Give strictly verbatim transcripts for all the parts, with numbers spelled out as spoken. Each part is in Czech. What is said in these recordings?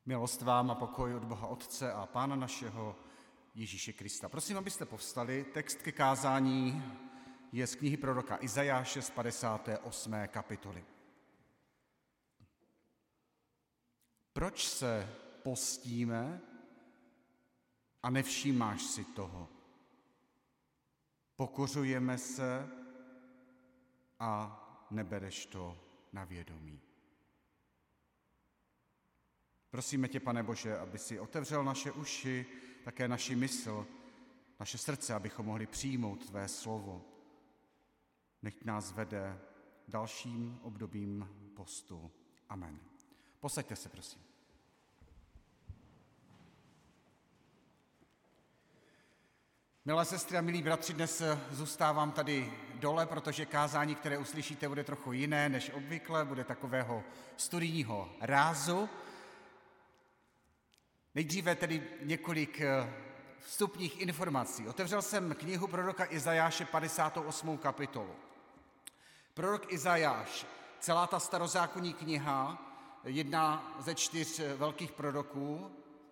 Milost vám a pokoj od Boha Otce a Pána našeho Ježíše Krista. Prosím, abyste povstali. Text ke kázání je z knihy proroka Izajáše z padesáté osmé kapitoly. Proč se postíme a nevšímáš si toho? Pokořujeme se a nebereš to na vědomí. Prosíme tě, Pane Bože, aby si otevřel naše uši, také naši mysl, naše srdce, abychom mohli přijmout tvé slovo. Nechť nás vede dalším obdobím postu. Amen. Posaďte se, prosím. Milé sestry a milí bratři, dnes zůstávám tady dole, protože kázání, které uslyšíte, bude trochu jiné než obvykle, bude takového studijního rázu. Nejdříve tedy několik vstupních informací. Otevřel jsem knihu proroka Izajáše padesátou osmou kapitolu. Prorok Izajáš, celá ta starozákonní kniha, jedna ze čtyř velkých proroků,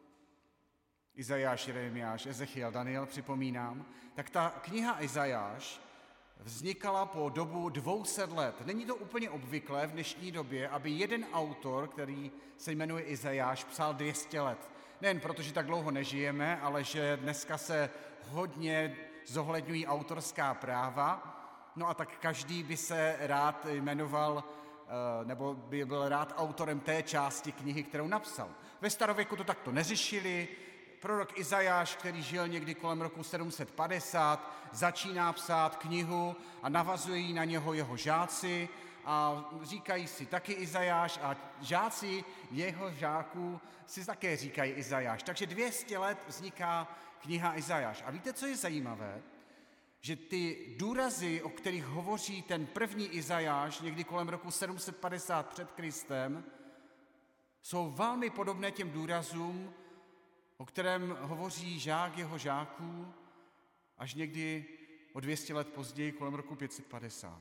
Izajáš, Jeremiáš, Ezechiel, Daniel, připomínám, tak ta kniha Izajáš vznikala po dobu dvou set let. Není to úplně obvyklé v dnešní době, aby jeden autor, který se jmenuje Izajáš, psal dvě stě let. Nejen proto, že tak dlouho nežijeme, ale že dneska se hodně zohledňují autorská práva, no a tak každý by se rád jmenoval, nebo by byl rád autorem té části knihy, kterou napsal. Ve starověku to takto neřešili. Prorok Izajáš, který žil někdy kolem roku sedm set padesát, začíná psát knihu a navazují na něho jeho žáci a říkají si taky Izajáš a žáci jeho žáků si také říkají Izajáš. Takže dvě stě let vzniká kniha Izajáš. A víte, co je zajímavé? Že ty důrazy, o kterých hovoří ten první Izajáš, někdy kolem roku sedm set padesát před Kristem, jsou velmi podobné těm důrazům, o kterém hovoří žák jeho žáků až někdy o dvě stě let později, kolem roku pět set padesát.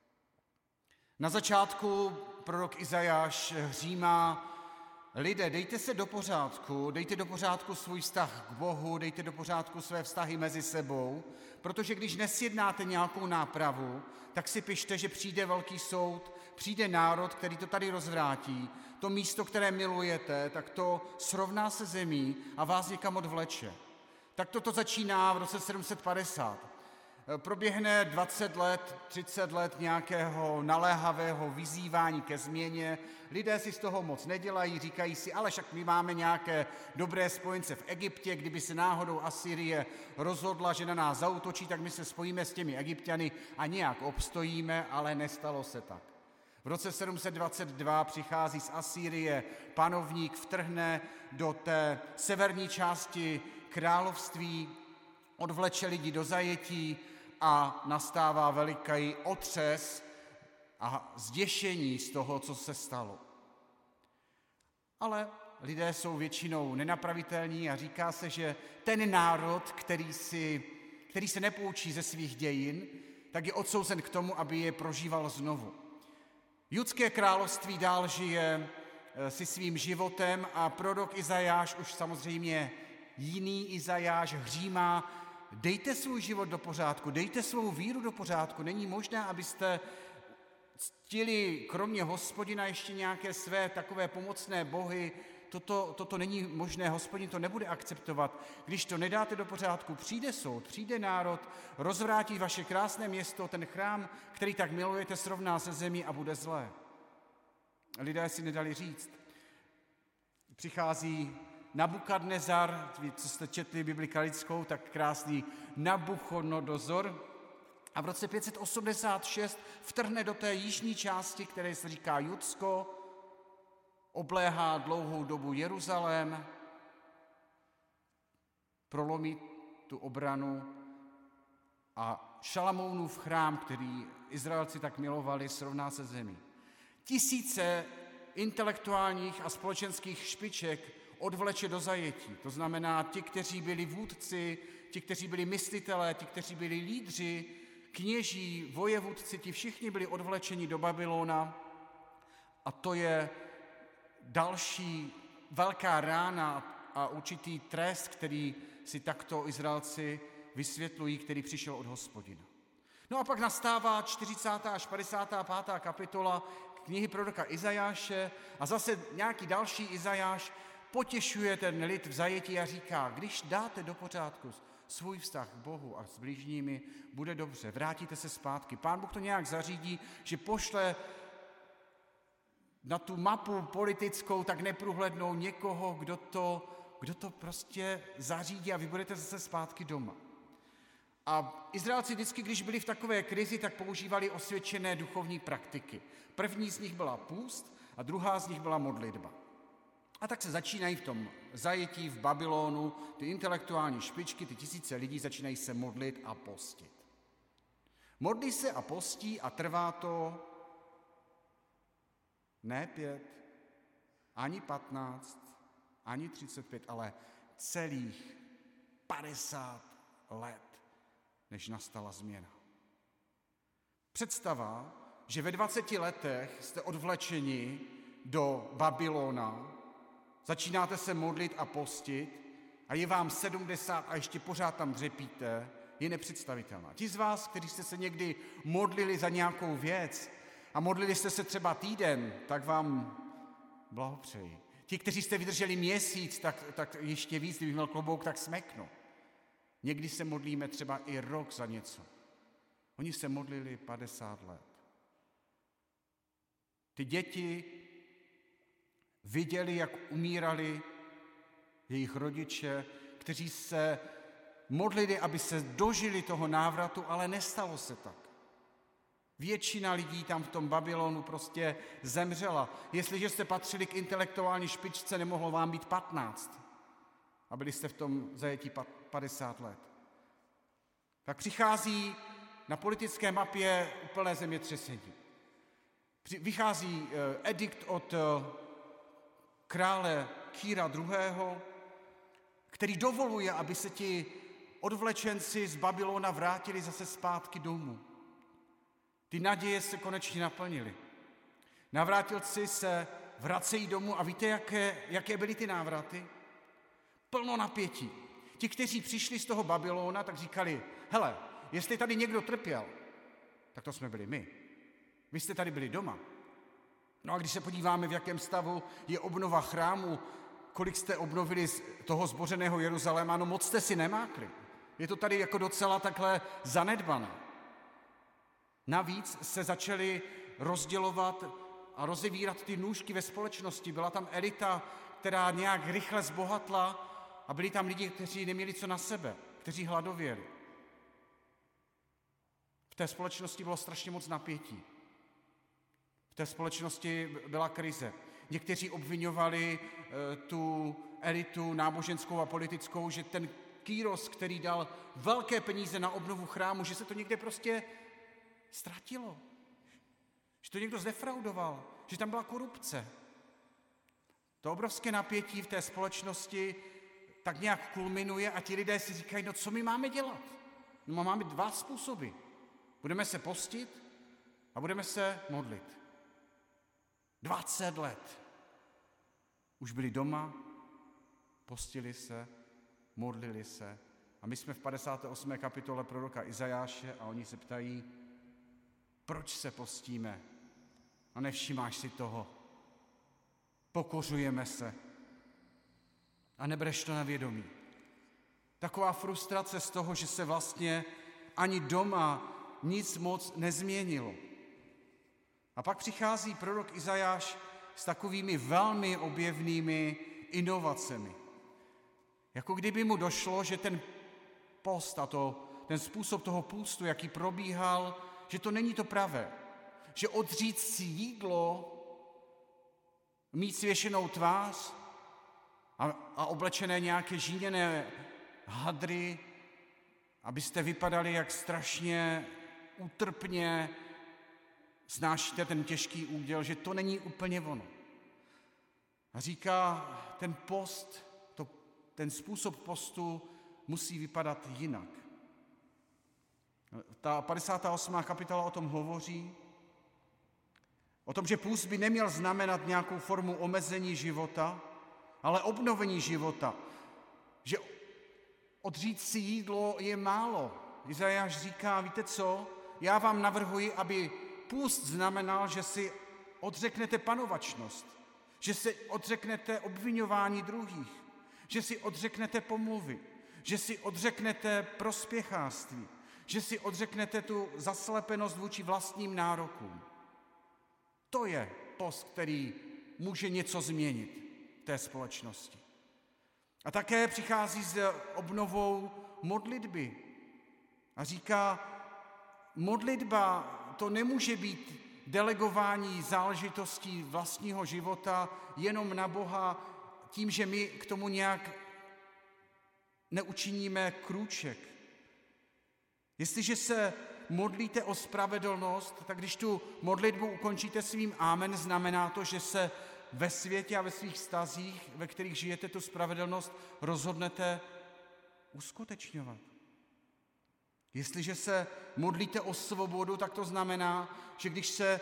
Na začátku prorok Izajáš hřímá: lidé, dejte se do pořádku, dejte do pořádku svůj vztah k Bohu, dejte do pořádku své vztahy mezi sebou, protože když nesjednáte nějakou nápravu, tak si pište, že přijde velký soud, přijde národ, který to tady rozvrátí, to místo, které milujete, tak to srovná se zemí a vás někam odvleče. Tak toto začíná v roce sedm set padesát. Proběhne dvacet let, třicet let nějakého naléhavého vyzývání ke změně. Lidé si z toho moc nedělají, říkají si, ale však my máme nějaké dobré spojence v Egyptě, kdyby se náhodou Asýrie rozhodla, že na nás zaútočí, tak my se spojíme s těmi Egypťany a nějak obstojíme, ale nestalo se tak. V roce sedm set dvacet dva přichází z Asýrie panovník, vtrhne do té severní části království, odvleče lidi do zajetí a nastává veliký otřes a zděšení z toho, co se stalo. Ale lidé jsou většinou nenapravitelní a říká se, že ten národ, který, si, který se nepoučí ze svých dějin, tak je odsouzen k tomu, aby je prožíval znovu. Judské království dál žije si svým životem a prorok Izajáš, už samozřejmě jiný Izajáš, hřímá: dejte svůj život do pořádku, dejte svou víru do pořádku. Není možné, abyste ctili kromě Hospodina ještě nějaké své takové pomocné bohy. Toto, toto není možné, Hospodin to nebude akceptovat. Když to nedáte do pořádku, přijde soud, přijde národ, rozvrátí vaše krásné město, ten chrám, který tak milujete, srovná se zemí a bude zlé. Lidé si nedali říct. Přichází Nabukadnezar, co jste četli Bibli katolickou, tak krásný Nabuchodonozor. A v roce pět set osmdesát šest vtrhne do té jižní části, které se říká Judsko, obléhá dlouhou dobu Jeruzalém, prolomí tu obranu a Šalamounův chrám, který Izraelci tak milovali, srovná se zemí. Tisíce intelektuálních a společenských špiček odvleče do zajetí. To znamená ti, kteří byli vůdci, ti, kteří byli myslitelé, ti, kteří byli lídři, kněží, vojevůdci, ti všichni byli odvlečeni do Babylona a to je další velká rána a určitý trest, který si takto Izraelci vysvětlují, který přišel od Hospodina. No a pak nastává čtyřicátá až padesátá pátá kapitola knihy proroka Izajáše a zase nějaký další Izajáš potěšuje ten lid v zajetí a říká, když dáte do pořádku svůj vztah k Bohu a s blížními, bude dobře, vrátíte se zpátky. Pán Bůh to nějak zařídí, že pošle na tu mapu politickou tak neprůhlednou někoho, kdo to, kdo to prostě zařídí a vy budete zase zpátky doma. A Izraelci vždycky, když byli v takové krizi, tak používali osvědčené duchovní praktiky. První z nich byla půst a druhá z nich byla modlitba. A tak se začínají v tom zajetí v Babylonu, ty intelektuální špičky, ty tisíce lidí začínají se modlit a postit. Modlí se a postí a trvá to ne pět, ani patnáct, ani třicet pět, ale celých padesát let, než nastala změna. Představa, že ve dvaceti letech jste odvlečeni do Babylona, začínáte se modlit a postit a je vám sedmdesát a ještě pořád tam dřepíte, je nepředstavitelná. Ti z vás, kteří jste se někdy modlili za nějakou věc a modlili jste se třeba týden, tak vám blahopřeji. Ti, kteří jste vydrželi měsíc, tak, tak ještě víc, kdybych měl klobouk, tak smeknu. Někdy se modlíme třeba i rok za něco. Oni se modlili padesát let. Ty děti viděli, jak umírali jejich rodiče, kteří se modlili, aby se dožili toho návratu, ale nestalo se tak. Většina lidí tam v tom Babylonu prostě zemřela. Jestliže jste patřili k intelektuální špičce, nemohlo vám být patnáct. A byli jste v tom zajetí padesát let. Tak přichází na politické mapě úplné zemětřesení. Vychází edikt od krále Kýra druhého., který dovoluje, aby se ti odvlečenci z Babylona vrátili zase zpátky domů. Ty naděje se konečně naplnily. Navrátilci se vracejí domů a víte, jaké, jaké byly ty návraty? Plno napětí. Ti, kteří přišli z toho Babylona, tak říkali, hele, jestli tady někdo trpěl, tak to jsme byli my. Vy jste tady byli doma. No a když se podíváme, v jakém stavu je obnova chrámu, kolik jste obnovili z toho zbořeného Jeruzaléma, no moc jste si nemákli. Je to tady jako docela takhle zanedbané. Navíc se začaly rozdělovat a rozevírat ty nůžky ve společnosti. Byla tam elita, která nějak rychle zbohatla a byli tam lidi, kteří neměli co na sebe, kteří hladověli. V té společnosti bylo strašně moc napětí. V té společnosti byla krize. Někteří obviňovali e, tu elitu náboženskou a politickou, že ten Kýros, který dal velké peníze na obnovu chrámu, že se to někde prostě ztratilo. Že to někdo zdefraudoval, že tam byla korupce. To obrovské napětí v té společnosti tak nějak kulminuje a ti lidé si říkají, no co my máme dělat? No máme dva způsoby. Budeme se postit a budeme se modlit. dvacet let. Už byli doma, postili se, modlili se a my jsme v padesáté osmé kapitole proroka Izajáše a oni se ptají, proč se postíme a nevšímáš si toho. Pokořujeme se a nebereš to na vědomí. Taková frustrace z toho, že se vlastně ani doma nic moc nezměnilo. A pak přichází prorok Izajáš s takovými velmi objevnými inovacemi. Jako kdyby mu došlo, že ten post a to, ten způsob toho půstu, jaký probíhal, že to není to pravé. Že odříct si jídlo, mít svěšenou tvář a, a oblečené nějaké žíněné hadry, abyste vypadali jak strašně útrpně snášíte ten těžký úděl, že to není úplně ono. A říká, ten post, to, ten způsob postu musí vypadat jinak. Ta padesátá osmá kapitola o tom hovoří, o tom, že půst by neměl znamenat nějakou formu omezení života, ale obnovení života. Že odříct si jídlo je málo. Izajáš říká, víte co, já vám navrhuji, aby půst znamenal, že si odřeknete panovačnost, že si odřeknete obviňování druhých, že si odřeknete pomluvy, že si odřeknete prospěchářství, že si odřeknete tu zaslepenost vůči vlastním nárokům. To je post, který může něco změnit v té společnosti. A také přichází s obnovou modlitby a říká, modlitba to nemůže být delegování záležitostí vlastního života jenom na Boha tím, že my k tomu nějak neučiníme krůček. Jestliže se modlíte o spravedlnost, tak když tu modlitbu ukončíte svým amen, znamená to, že se ve světě a ve svých vztazích, ve kterých žijete tu spravedlnost, rozhodnete uskutečňovat. Jestliže se modlíte o svobodu, tak to znamená, že když se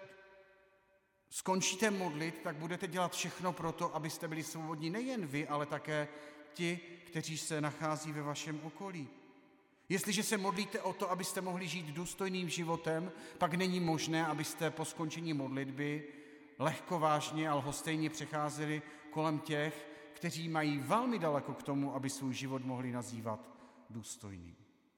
skončíte modlit, tak budete dělat všechno pro to, abyste byli svobodní nejen vy, ale také ti, kteří se nachází ve vašem okolí. Jestliže se modlíte o to, abyste mohli žít důstojným životem, pak není možné, abyste po skončení modlitby lehkovážně a lhostejně přecházeli kolem těch, kteří mají velmi daleko k tomu, aby svůj život mohli nazývat důstojným.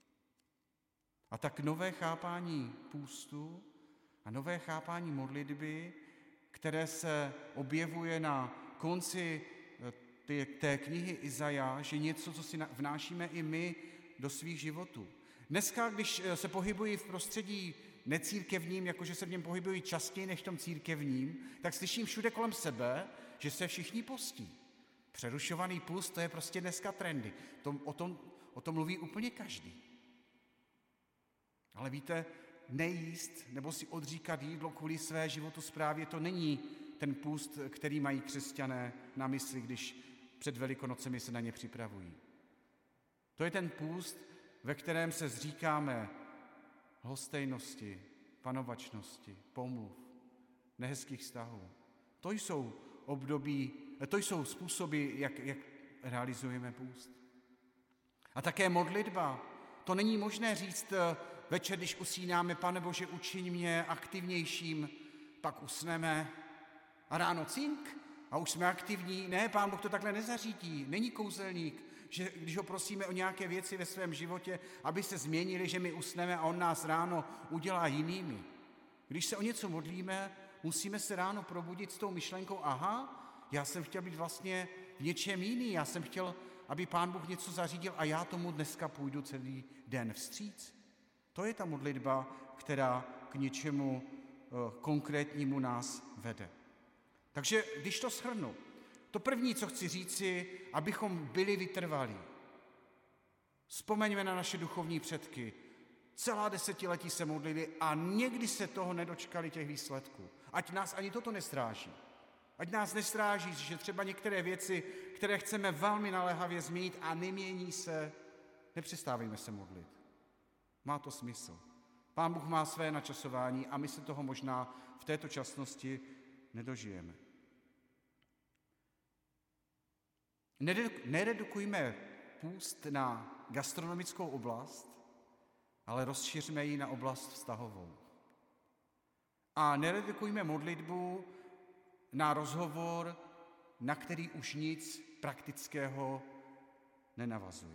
A tak nové chápání půstu a nové chápání modlitby, které se objevuje na konci té knihy Izajáš, je něco, co si vnášíme i my do svých životů. Dneska, když se pohybuji v prostředí necírkevním, jakože se v něm pohybuji častěji než v tom církevním, tak slyším všude kolem sebe, že se všichni postí. Přerušovaný půst, to je prostě dneska trendy. To, o, tom, o tom mluví úplně každý. Ale víte, nejíst nebo si odříkat jídlo kvůli své životosprávě, to není ten půst, který mají křesťané na mysli, když před Velikonocemi se na ně připravují. To je ten půst, ve kterém se zříkáme lhostejnosti, panovačnosti, pomluv, nehezkých vztahů. To jsou období, to jsou způsoby, jak, jak realizujeme půst. A také modlitba. To není možné říct večer, když usínáme, Pane Bože, učiň mě aktivnějším, pak usneme a ráno cink a už jsme aktivní. Ne, Pán Bůh to takhle nezařídí, není kouzelník, že když ho prosíme o nějaké věci ve svém životě, aby se změnili, že my usneme a on nás ráno udělá jinými. Když se o něco modlíme, musíme se ráno probudit s tou myšlenkou, aha, já jsem chtěl být vlastně v něčem jiný, já jsem chtěl, aby Pán Bůh něco zařídil a já tomu dneska půjdu celý den vstříc. To je ta modlitba, která k něčemu konkrétnímu nás vede. Takže když to shrnu, to první, co chci říci, abychom byli vytrvalí. Vzpomeňme na naše duchovní předky. Celá desetiletí se modlili a někdy se toho nedočkali těch výsledků. Ať nás ani toto nestráží. Ať nás nestráží, že třeba některé věci, které chceme velmi naléhavě změnit a nemění se, nepřestávejme se modlit. Má to smysl. Pán Bůh má své načasování a my se toho možná v této časnosti nedožijeme. Neredukujme půst na gastronomickou oblast, ale rozšiřme ji na oblast vztahovou. A neredukujme modlitbu na rozhovor, na který už nic praktického nenavazuje.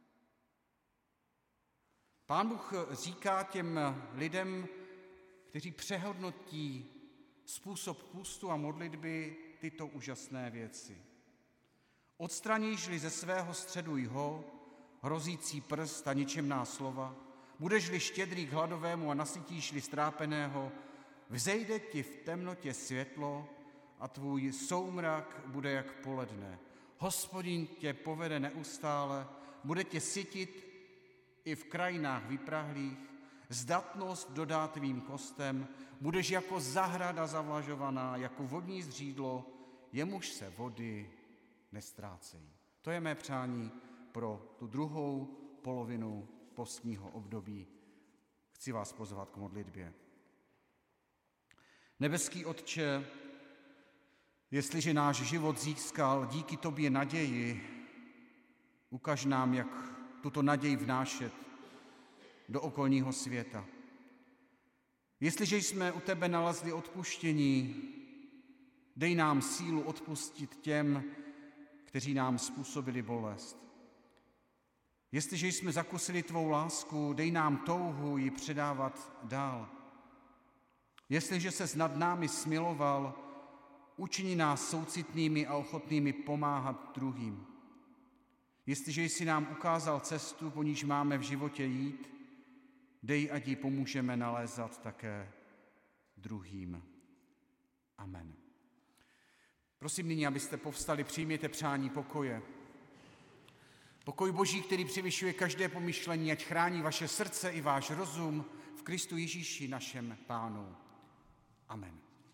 Pán Bůh říká těm lidem, kteří přehodnotí způsob půstu a modlitby, tyto úžasné věci. Odstraníš-li ze svého středu jho, hrozící prst a ničemná slova, budeš-li štědrý k hladovému a nasytíš-li strápeného, vzejde ti v temnotě světlo a tvůj soumrak bude jak poledne. Hospodin tě povede neustále, bude tě sytit i v krajinách vyprahlých, zdatnost dodá tvým kostem, budeš jako zahrada zavlažovaná, jako vodní zřídlo, jemuž se vody nestrácejí. To je mé přání pro tu druhou polovinu postního období. Chci vás pozvat k modlitbě. Nebeský Otče, Jestliže náš život získal díky tobě naději, ukaž nám, jak tuto naději vnášet do okolního světa. Jestliže jsme u tebe nalezli odpuštění, dej nám sílu odpustit těm, kteří nám způsobili bolest. Jestliže jsme zakusili tvou lásku, dej nám touhu ji předávat dál. Jestliže ses nad námi smiloval, učini nás soucitnými a ochotnými pomáhat druhým. Jestliže jsi nám ukázal cestu, po níž máme v životě jít, dej, ať ji pomůžeme nalézat také druhým. Amen. Prosím nyní, abyste povstali, přijměte přání pokoje. Pokoj Boží, který převyšuje každé pomyšlení, ať chrání vaše srdce i váš rozum v Kristu Ježíši, našem Pánu. Amen.